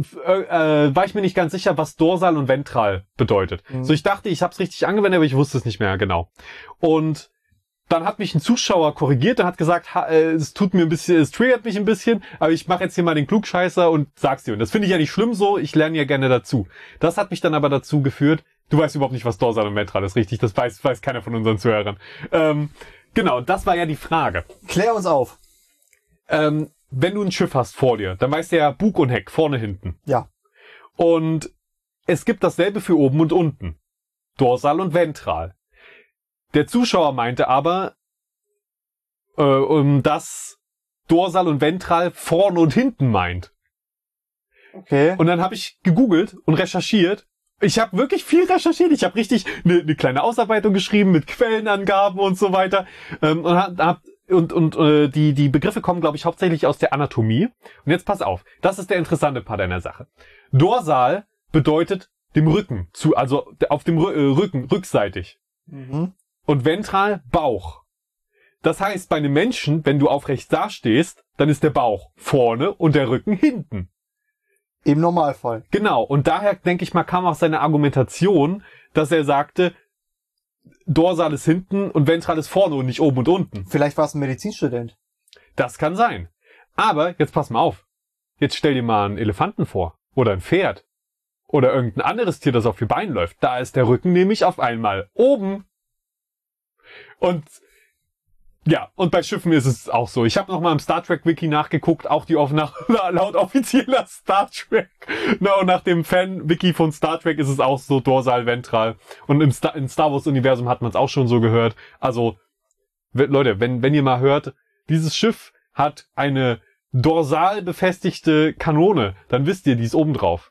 äh, war ich mir nicht ganz sicher, was dorsal und ventral bedeutet. Mhm. So, ich dachte, ich habe es richtig angewendet, aber ich wusste es nicht mehr genau. Und dann hat mich ein Zuschauer korrigiert und hat gesagt, ha, äh, es tut mir ein bisschen, es triggert mich ein bisschen, aber ich mache jetzt hier mal den Klugscheißer und sag's dir. Und das finde ich ja nicht schlimm so, ich lerne ja gerne dazu. Das hat mich dann aber dazu geführt, du weißt überhaupt nicht, was dorsal und ventral ist, richtig? Das weiß, weiß keiner von unseren Zuhörern. Ähm, genau, das war ja die Frage. Klär uns auf. Ähm, wenn du ein Schiff hast vor dir, dann weißt du ja Bug und Heck, vorne, hinten. Ja. Und es gibt dasselbe für oben und unten. Dorsal und ventral. Der Zuschauer meinte aber, äh, um dass dorsal und ventral vorne und hinten meint. Okay. Und dann habe ich gegoogelt und recherchiert. Ich habe wirklich viel recherchiert. Ich habe richtig eine, eine kleine Ausarbeitung geschrieben mit Quellenangaben und so weiter. Ähm, und hab, hab, und, und äh, die, die Begriffe kommen, glaube ich, hauptsächlich aus der Anatomie. Und jetzt pass auf. Das ist der interessante Part einer Sache. Dorsal bedeutet dem Rücken zu, also auf dem Rü- Rücken, rückseitig. Mhm. Und ventral Bauch. Das heißt, bei einem Menschen, wenn du aufrecht dastehst, dann ist der Bauch vorne und der Rücken hinten. Im Normalfall. Genau. Und daher, denke ich mal, kam auch seine Argumentation, dass er sagte, dorsal ist hinten und ventral ist vorne und nicht oben und unten. Vielleicht war es ein Medizinstudent. Das kann sein. Aber jetzt pass mal auf. Jetzt stell dir mal einen Elefanten vor. Oder ein Pferd. Oder irgendein anderes Tier, das auf vier Beinen läuft. Da ist der Rücken nämlich auf einmal oben. Und ja, und bei Schiffen ist es auch so. Ich habe nochmal im Star Trek Wiki nachgeguckt, auch die auf nach, laut offizieller Star Trek. Na, und nach dem Fan-Wiki von Star Trek ist es auch so dorsal, ventral. Und im Star, im Star Wars Universum hat man es auch schon so gehört. Also, Leute, wenn, wenn ihr mal hört, dieses Schiff hat eine dorsal befestigte Kanone, dann wisst ihr, die ist oben drauf.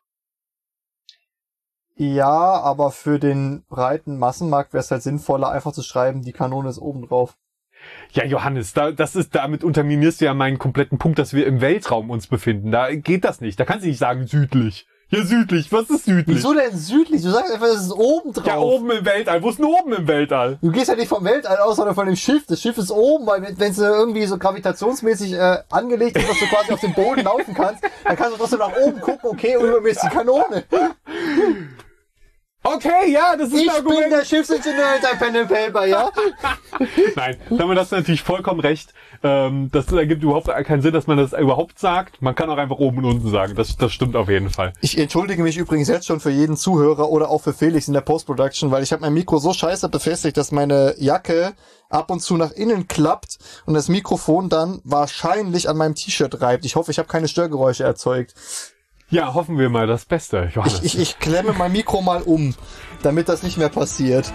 Ja, aber für den breiten Massenmarkt wäre es halt sinnvoller, einfach zu schreiben, die Kanone ist oben drauf. Ja, Johannes, da, das ist, damit unterminierst du ja meinen kompletten Punkt, dass wir im Weltraum uns befinden. Da geht das nicht. Da kannst du nicht sagen südlich. Ja, südlich. Was ist südlich? Wieso denn südlich? Du sagst einfach, es ist oben drauf. Ja, oben im Weltall. Wo ist denn oben im Weltall? Du gehst ja nicht vom Weltall aus, sondern von dem Schiff. Das Schiff ist oben, weil wenn es irgendwie so gravitationsmäßig äh, angelegt ist, dass du quasi auf dem Boden laufen kannst, dann kannst du trotzdem nach oben gucken, okay, und über mir ist die Kanone. Okay, ja, das ist Ich ein Argument. bin der Schiffsingenieur hinter Pen and Paper, ja? Nein, damit hast du natürlich vollkommen recht. Ähm, das ergibt überhaupt keinen Sinn, dass man das überhaupt sagt. Man kann auch einfach oben und unten sagen. Das, das stimmt auf jeden Fall. Ich entschuldige mich übrigens jetzt schon für jeden Zuhörer oder auch für Felix in der Post-Production, weil ich habe mein Mikro so scheiße befestigt, dass meine Jacke ab und zu nach innen klappt und das Mikrofon dann wahrscheinlich an meinem T-Shirt reibt. Ich hoffe, ich habe keine Störgeräusche erzeugt. Ja, hoffen wir mal das Beste, Johannes. Ich, ich, ich klemme mein Mikro mal um, damit das nicht mehr passiert.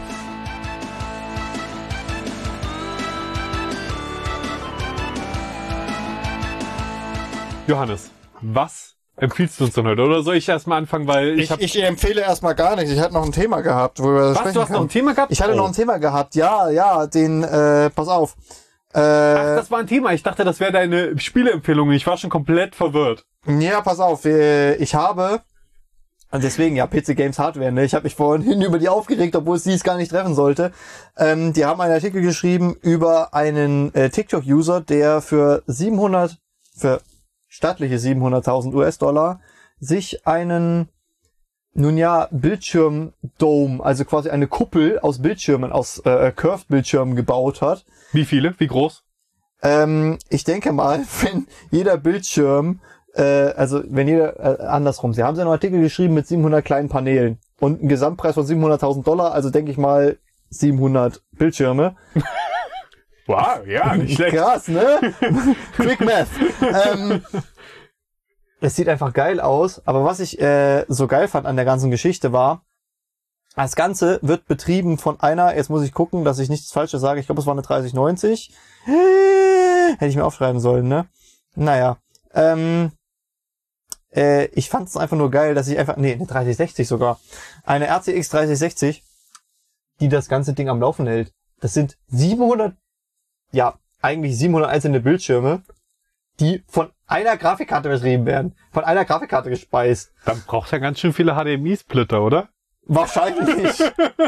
Johannes, was empfiehlst du uns denn heute? Oder soll ich erst mal anfangen, weil ich, Ich, hab... ich empfehle erstmal gar nichts. Ich hatte noch ein Thema gehabt, wo wir das Was, sprechen du hast können. noch ein Thema gehabt? Ich hatte Oh. noch ein Thema gehabt. Ja, ja, den, äh, pass auf. Äh, Ach, das war ein Thema. Ich dachte, das wäre deine Spieleempfehlung. Ich war schon komplett verwirrt. Ja, pass auf, äh, ich habe, und deswegen ja, P C Games Hardware, ne? Ich habe mich vorhin über die aufgeregt, obwohl es die es gar nicht treffen sollte. Ähm, die haben einen Artikel geschrieben über einen äh, TikTok-User, der für siebenhundert, für stattliche siebenhunderttausend U S-Dollar sich einen, nun ja, Bildschirmdome, also quasi eine Kuppel aus Bildschirmen, aus äh, Curved-Bildschirmen gebaut hat. Wie viele? Wie groß? Ähm, ich denke mal, wenn jeder Bildschirm, äh, also wenn jeder, äh, andersrum, sie haben ja einen Artikel geschrieben mit siebenhundert kleinen Paneelen und einen Gesamtpreis von siebenhunderttausend Dollar, also denke ich mal siebenhundert Bildschirme. Wow, ja, nicht schlecht. Krass, ne? Quick Math. ähm, es sieht einfach geil aus, aber was ich äh, so geil fand an der ganzen Geschichte war, Das Ganze wird betrieben von einer, jetzt muss ich gucken, dass ich nichts Falsches sage, ich glaube, es war eine dreißig neunzig. Hätte ich mir aufschreiben sollen, ne? Naja, ähm, äh, ich fand es einfach nur geil, dass ich einfach, nee, eine dreißig sechzig sogar, eine R T X dreißig sechzig, die das ganze Ding am Laufen hält. Das sind siebenhundert, ja, eigentlich siebenhundert einzelne Bildschirme, die von einer Grafikkarte betrieben werden, von einer Grafikkarte gespeist. Dann braucht er ganz schön viele H D M I-Splitter, oder? Wahrscheinlich.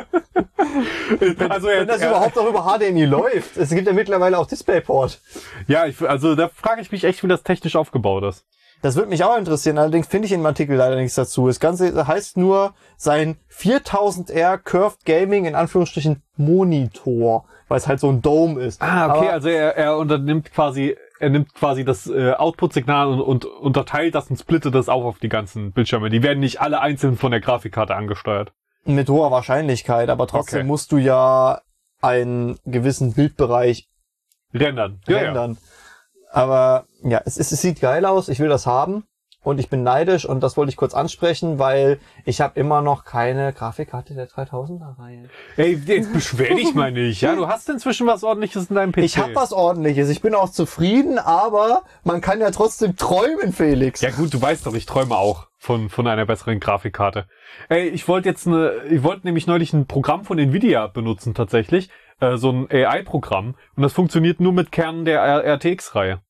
wenn, also er, wenn das er, überhaupt noch über H D M I läuft. Es gibt ja mittlerweile auch DisplayPort. Ja, ich, also da frage ich mich echt, wie das technisch aufgebaut ist. Das würde mich auch interessieren, allerdings finde ich in dem Artikel leider nichts dazu. Das Ganze heißt nur sein viertausend R Curved Gaming in Anführungsstrichen Monitor, weil es halt so ein Dome ist. Ah, okay, Aber also er, er unternimmt quasi, er nimmt quasi das äh, Output-Signal und, und unterteilt das und splittet das auch auf die ganzen Bildschirme. Die werden nicht alle einzeln von der Grafikkarte angesteuert. mit hoher Wahrscheinlichkeit, aber trotzdem Okay. musst du ja einen gewissen Bildbereich Rendern. Ja, rendern. Aber ja, es, es, es sieht geil aus, ich will das haben und ich bin neidisch und das wollte ich kurz ansprechen, weil ich habe immer noch keine Grafikkarte der dreitausender Reihe. ja. Ey, jetzt beschwer dich mal nicht, ja? Du hast inzwischen was Ordentliches in deinem P C. Ich habe was Ordentliches, ich bin auch zufrieden, aber man kann ja trotzdem träumen, Felix. Ja gut, du weißt doch, ich träume auch von von einer besseren Grafikkarte. Ey, ich wollte jetzt eine, ich wollte nämlich neulich ein Programm von Nvidia benutzen tatsächlich, äh, so ein A I-Programm und das funktioniert nur mit Kernen der R T X-Reihe.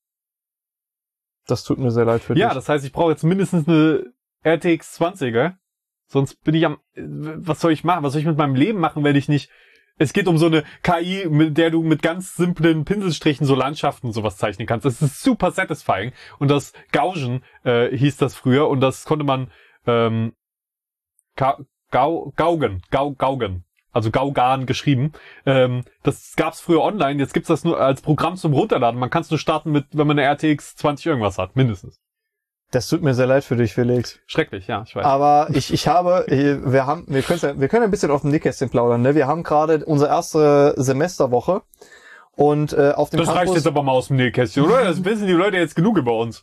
Das tut mir sehr leid für Ja, dich. das heißt, ich brauche jetzt mindestens eine R T X zwanziger, sonst bin ich am, was soll ich machen? Was soll ich mit meinem Leben machen, wenn ich nicht, es geht um so eine K I, mit der du mit ganz simplen Pinselstrichen so Landschaften und sowas zeichnen kannst. Das ist super satisfying. Und das Gaugen äh, hieß das früher und das konnte man ähm, Ga Gau Gaugen, Gau Gaugen, also Gaugan geschrieben. Ähm, das gab's früher online, jetzt gibt's das nur als Programm zum Runterladen. Man kann es nur starten mit, wenn man eine R T X zwanzig irgendwas hat, mindestens. Das tut mir sehr leid für dich, Felix. Schrecklich, ja, ich weiß. Aber ich, ich habe, wir haben, wir können, ja, wir können ein bisschen auf dem Nähkästchen plaudern, ne? Wir haben gerade unsere erste Semesterwoche und äh, auf dem Das reicht Campus jetzt aber mal aus dem Nähkästchen, oder? Das wissen die Leute jetzt genug über uns.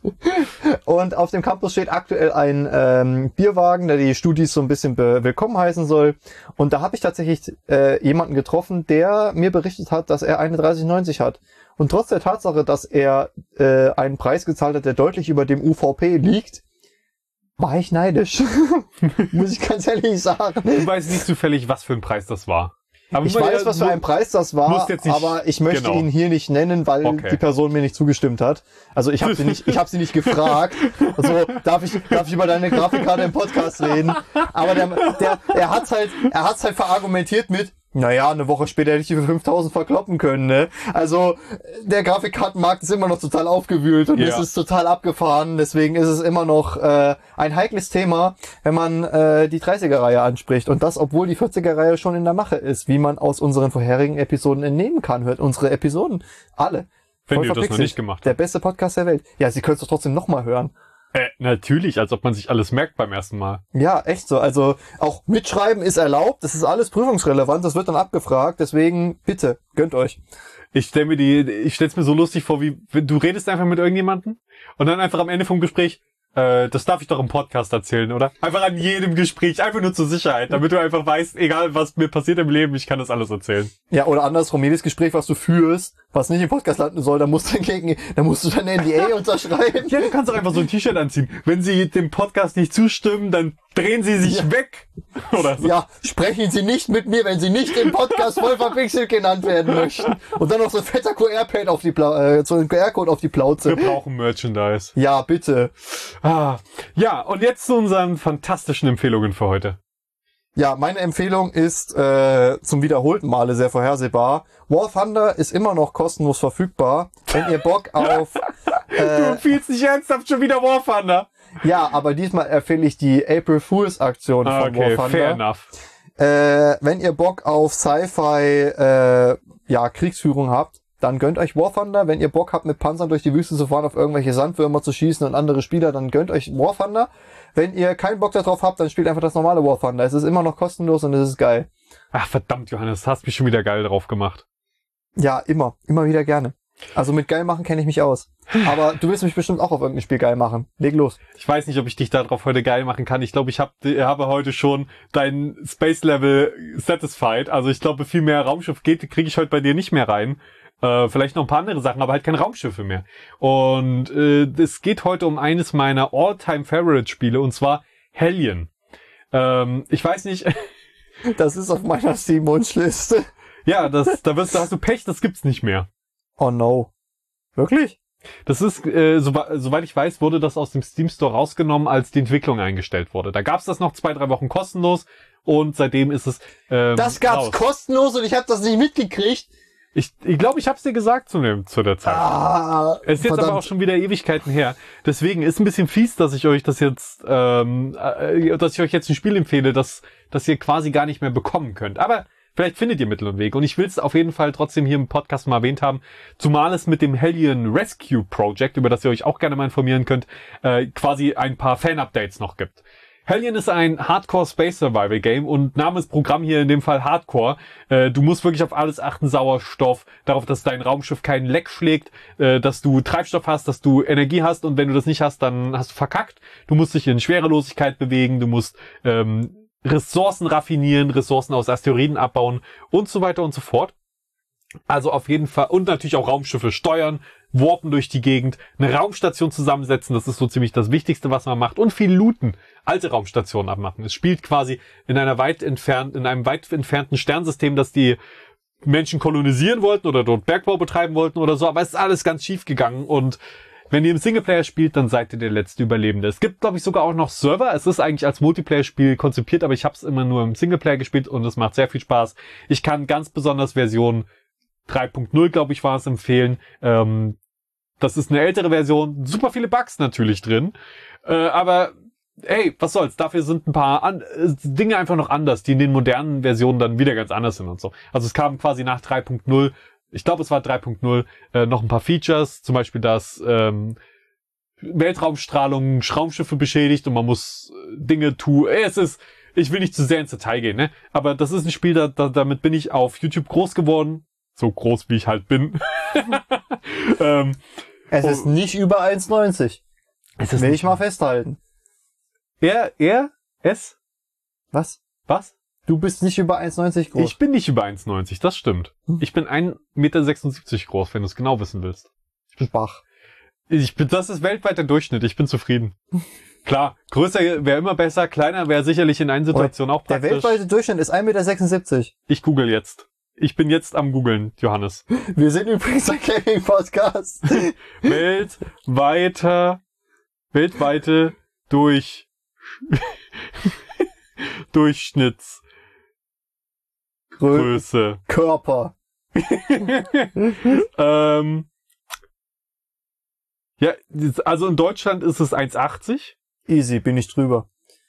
und auf dem Campus steht aktuell ein ähm, Bierwagen, der die Studis so ein bisschen be willkommen heißen soll. Und da habe ich tatsächlich äh, jemanden getroffen, der mir berichtet hat, dass er eine dreißig neunzig hat. Und trotz der Tatsache, dass er äh, einen Preis gezahlt hat, der deutlich über dem U V P liegt, war ich neidisch. Muss ich ganz ehrlich sagen. Du weißt nicht zufällig, was für ein Preis das war. Aber Ich weiß, was für ein Preis das war, musst jetzt nicht- aber ich möchte genau. ihn hier nicht nennen, weil Okay. die Person mir nicht zugestimmt hat. Also ich habe sie nicht, ich habe sie nicht gefragt. Also darf ich, darf ich über deine Grafikkarte im Podcast reden? Aber der, der, er hat's halt, er hat's halt verargumentiert mit, naja, eine Woche später hätte ich die für fünftausend verkloppen können, ne? Also der Grafikkartenmarkt ist immer noch total aufgewühlt und Ja. es ist total abgefahren. Deswegen ist es immer noch äh, ein heikles Thema, wenn man äh, die dreißiger-Reihe anspricht. Und das, obwohl die vierziger-Reihe schon in der Mache ist, wie man aus unseren vorherigen Episoden entnehmen kann. Hört unsere Episoden alle. Wenn Voll ihr das noch verpixelt. nicht gemacht habt. Der beste Podcast der Welt. Ja, Sie können es doch trotzdem nochmal hören. Äh, natürlich, als ob man sich alles merkt beim ersten Mal. Ja, echt so. Also auch mitschreiben ist erlaubt. Das ist alles prüfungsrelevant. Das wird dann abgefragt. Deswegen bitte, gönnt euch. Ich stell mir die, ich stell's mir so lustig vor, wie wenn du redest einfach mit irgendjemandem und dann einfach am Ende vom Gespräch, äh, das darf ich doch im Podcast erzählen, oder? Einfach an jedem Gespräch, einfach nur zur Sicherheit, damit du einfach weißt, egal was mir passiert im Leben, ich kann das alles erzählen. Ja, oder andersrum, jedes Gespräch, was du führst, was nicht im Podcast landen soll, da musst du gegen, da musst du deine N D A unterschreiben. Ja, du kannst doch einfach so ein T-Shirt anziehen. Wenn sie dem Podcast nicht zustimmen, dann drehen sie sich Ja. weg. Oder so. Ja, sprechen Sie nicht mit mir, wenn Sie nicht im Podcast voll verpixelt genannt werden möchten. Und dann noch so ein fetter Q R-Pad auf die Pla äh, so ein Q R-Code auf die Plauze. Wir brauchen Merchandise. Ja, bitte. Ah, ja, und jetzt zu unseren fantastischen Empfehlungen für heute. Ja, meine Empfehlung ist äh, zum wiederholten Male sehr vorhersehbar. War Thunder ist immer noch kostenlos verfügbar. Wenn ihr Bock auf... Du Äh, empfiehlst nicht ernsthaft schon wieder War Thunder. ja, aber diesmal empfehle ich die April Fools Aktion Ah, von okay, War fair Thunder. enough. Äh, wenn ihr Bock auf Sci-Fi, äh, ja, Kriegsführung habt, dann gönnt euch War Thunder. Wenn ihr Bock habt, mit Panzern durch die Wüste zu fahren, auf irgendwelche Sandwürmer zu schießen und andere Spieler, dann gönnt euch War Thunder. Wenn ihr keinen Bock darauf habt, dann spielt einfach das normale War Thunder. Es ist immer noch kostenlos und es ist geil. Ach verdammt, Johannes, hast mich schon wieder geil drauf gemacht. Ja, immer. Immer wieder gerne. Also mit geil machen kenne ich mich aus. Aber du willst mich bestimmt auch auf irgendein Spiel geil machen. Leg los. Ich weiß nicht, ob ich dich darauf heute geil machen kann. Ich glaube, ich hab, habe heute schon dein Space Level satisfied. Also ich glaube, viel mehr Raumschiff geht, kriege ich heute bei dir nicht mehr rein. Äh, vielleicht noch ein paar andere Sachen, aber halt keine Raumschiffe mehr. Und äh, es geht heute um eines meiner All-Time-Favorite-Spiele, und zwar Hellion. Ähm, ich weiß nicht... Das ist auf meiner Steam-Wunschliste. Ja, das, da wirst, da hast du Pech, das gibt's nicht mehr. Oh no. Wirklich? Das ist, äh, so, soweit ich weiß, wurde das aus dem Steam Store rausgenommen, als die Entwicklung eingestellt wurde. Da gab's das noch zwei, drei Wochen kostenlos und seitdem ist es ähm, Das gab's raus. kostenlos und ich habe das nicht mitgekriegt. Ich glaube, ich, glaub, ich hab's dir gesagt zu, dem, zu der Zeit. Ah, es ist jetzt verdammt. aber auch schon wieder Ewigkeiten her. Deswegen ist ein bisschen fies, dass ich euch das jetzt, ähm, äh, dass ich euch jetzt ein Spiel empfehle, das, das ihr quasi gar nicht mehr bekommen könnt. Aber vielleicht findet ihr Mittel und Wege. Und ich will es auf jeden Fall trotzdem hier im Podcast mal erwähnt haben, zumal es mit dem Hellion Rescue Project, über das ihr euch auch gerne mal informieren könnt, äh, quasi ein paar Fan-Updates noch gibt. Hellion ist ein Hardcore Space Survival Game und Name ist Programm hier in dem Fall Hardcore. Äh, du musst wirklich auf alles achten, Sauerstoff, darauf, dass dein Raumschiff keinen Leck schlägt, äh, dass du Treibstoff hast, dass du Energie hast und wenn du das nicht hast, dann hast du verkackt. Du musst dich in Schwerelosigkeit bewegen, du musst ähm, Ressourcen raffinieren, Ressourcen aus Asteroiden abbauen und so weiter und so fort. Also auf jeden Fall, und natürlich auch Raumschiffe steuern, warpen durch die Gegend, eine Raumstation zusammensetzen, das ist so ziemlich das Wichtigste, was man macht, und viel looten, alte Raumstationen abmachen. Es spielt quasi in einer weit entfernt, in einem weit entfernten Sternsystem, das die Menschen kolonisieren wollten oder dort Bergbau betreiben wollten oder so, aber es ist alles ganz schief gegangen und wenn ihr im Singleplayer spielt, dann seid ihr der letzte Überlebende. Es gibt, glaube ich, sogar auch noch Server. Es ist eigentlich als Multiplayer-Spiel konzipiert, aber ich habe es immer nur im Singleplayer gespielt und es macht sehr viel Spaß. Ich kann ganz besonders Version drei Punkt null, glaube ich, war es, empfehlen. Ähm, das ist eine ältere Version. Super viele Bugs natürlich drin. Äh, aber hey, was soll's. Dafür sind ein paar an äh, Dinge einfach noch anders, die in den modernen Versionen dann wieder ganz anders sind und so. Also es kam quasi nach drei Punkt null, ich glaube es war drei Punkt null, äh, noch ein paar Features. Zum Beispiel, dass ähm, Weltraumstrahlung Raumschiffe beschädigt und man muss äh, Dinge tun. Ey, es ist... Ich will nicht zu sehr ins Detail gehen, ne? Aber das ist ein Spiel, da, da, damit bin ich auf YouTube groß geworden. So groß, wie ich halt bin. ähm, es ist nicht über eins neunzig. Es ist Will nicht ich mal festhalten. Er, er, es? Was? Was? Du bist nicht über eins neunzig groß. Ich bin nicht über eins neunzig, das stimmt. Ich bin ein Meter sechsundsiebzig groß, wenn du es genau wissen willst. Ich bin schwach. Ich bin, das ist weltweit der Durchschnitt, ich bin zufrieden. Klar, größer wäre immer besser, kleiner wäre sicherlich in einer Situation auch praktisch. Der weltweite Durchschnitt ist ein Meter sechsundsiebzig. Ich google jetzt. Ich bin jetzt am googeln, Johannes. Wir sind übrigens ein Gaming-Podcast. Weltweiter, weltweite durch, Durchschnittsgröße. Körper. ähm, ja, also in Deutschland ist es eins achtzig. Easy, bin ich drüber.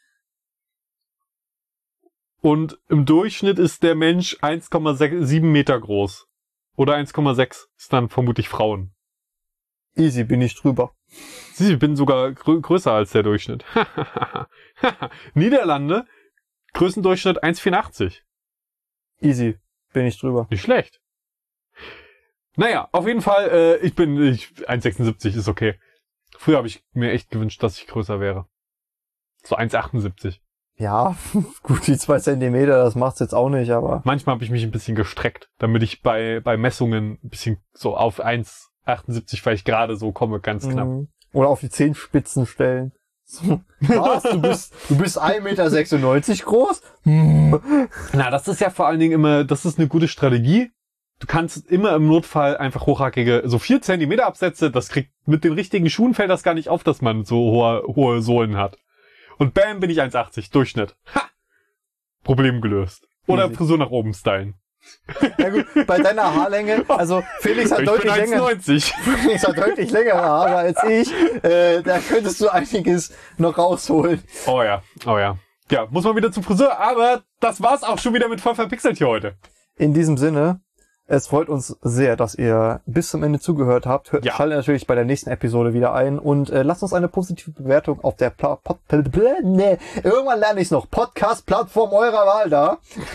Und im Durchschnitt ist der Mensch eins Komma sieben Meter groß. Oder eins Komma sechs ist dann vermutlich Frauen. Easy, bin ich drüber. Sie, ich bin sogar grö- größer als der Durchschnitt. Niederlande, Größendurchschnitt eins Komma vierundachtzig. Easy, bin ich drüber. Nicht schlecht. Naja, auf jeden Fall, äh, ich bin ich, eins Komma sechsundsiebzig, ist okay. Früher habe ich mir echt gewünscht, dass ich größer wäre. So eins Komma achtundsiebzig. Ja, gut, die zwei Zentimeter, das macht's jetzt auch nicht, aber... Manchmal habe ich mich ein bisschen gestreckt, damit ich bei bei Messungen ein bisschen so auf eins Komma achtundsiebzig vielleicht gerade so komme, ganz knapp. Mhm. Oder auf die Zehenspitzen stellen. So. Was? Du bist, du bist ein Meter sechsundneunzig groß? Hm. Na, das ist ja vor allen Dingen immer, das ist eine gute Strategie. Du kannst immer im Notfall einfach hochhackige, so vier Zentimeter Absätze, das kriegt, mit den richtigen Schuhen fällt das gar nicht auf, dass man so hohe, hohe Sohlen hat. Und bam, bin ich eins Komma achtzig, Durchschnitt. Ha! Problem gelöst. Oder Easy. Frisur nach oben stylen. Ja gut, bei deiner Haarlänge, also Felix hat Ich deutlich bin eins länger, neunzig. Felix hat deutlich längere Haare als ich, äh, da könntest du einiges noch rausholen. Oh ja, oh ja. Ja, muss man wieder zum Friseur, aber das war's auch schon wieder mit voll verpixelt hier heute. In diesem Sinne, es freut uns sehr, dass ihr bis zum Ende zugehört habt. Hört, Ja. Schaltet natürlich bei der nächsten Episode wieder ein und äh, lasst uns eine positive Bewertung auf der Pla Pod Pl Pl nee, irgendwann lerne ich es noch. Podcast-Plattform eurer Wahl da.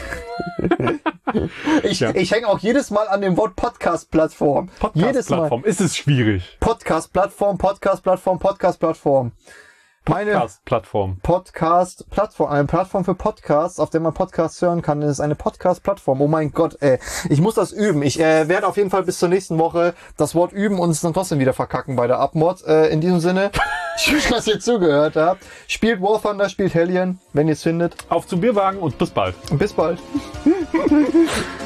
ich Ja. ich hänge auch jedes Mal an dem Wort Podcast-Plattform. Jedes Mal. Podcast-Plattform. Ist es schwierig. Podcast-Plattform, Podcast-Plattform, Podcast-Plattform. Meine Podcast-Plattform. Podcast-Plattform, eine Plattform für Podcasts, auf der man Podcasts hören kann, ist eine Podcast-Plattform. Oh mein Gott, ey. Ich muss das üben. Ich äh, werde auf jeden Fall bis zur nächsten Woche das Wort üben und es dann trotzdem wieder verkacken bei der Abmod. Äh, in diesem Sinne, schön, dass ihr zugehört habt. Spielt War Thunder, spielt Hellion, wenn ihr es findet. Auf zum Bierwagen und bis bald. Und bis bald.